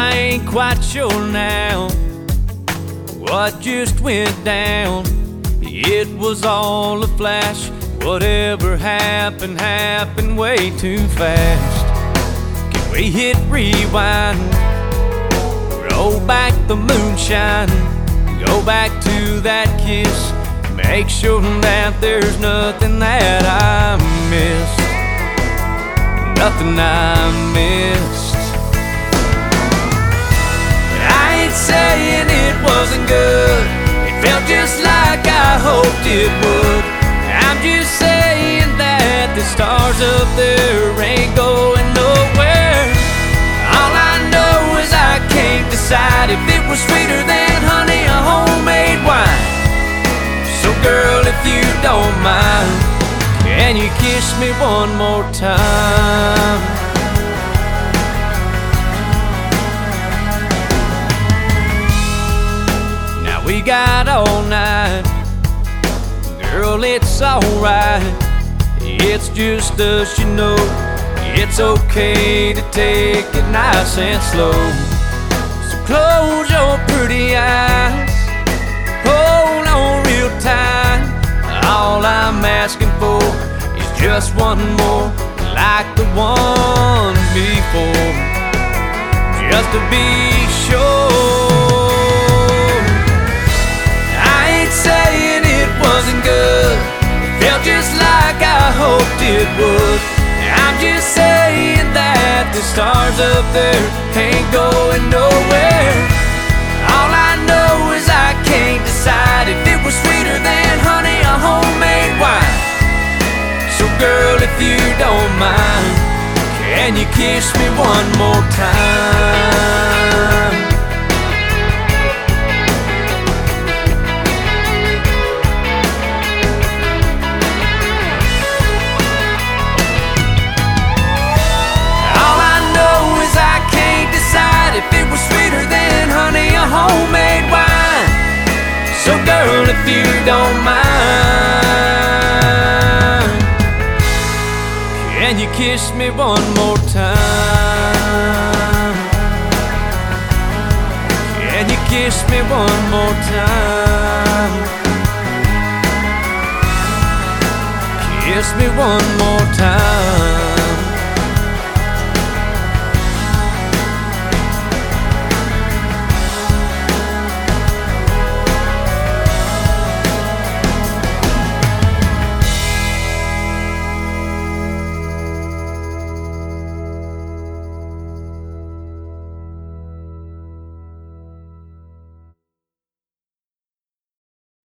I ain't quite sure now what just went down. It was all a flash. Whatever happened, happened way too fast. Can we hit rewind? Roll back the moonshine. Go back to that kiss. Make sure that there's nothing that I missed. Nothing I missed. I ain't saying it wasn't good. It felt just like I hoped it would. I'm just saying that the stars up there ain't going nowhere. All I know is I can't decide if it was sweeter than honey or homemade wine. So girl, if you don't mind, can you kiss me one more time? Now we got all night. Girl, it's alright. It's just us, you know. It's okay to take it nice and slow. So close your pretty eyes. Hold on real tight. All I'm asking for is just one more like the one before. Just to be sure. I ain't saying it wasn't good. It felt just like I hoped it would. I'm just saying that the stars up there ain't going nowhere. All I know is I can't decide if it was sweeter than honey or homemade wine. So girl, if you don't mind, can you kiss me one more time? If it was sweeter than honey or homemade wine. So girl, if you don't mind, can you kiss me one more time? Can you kiss me one more time? Kiss me one more time.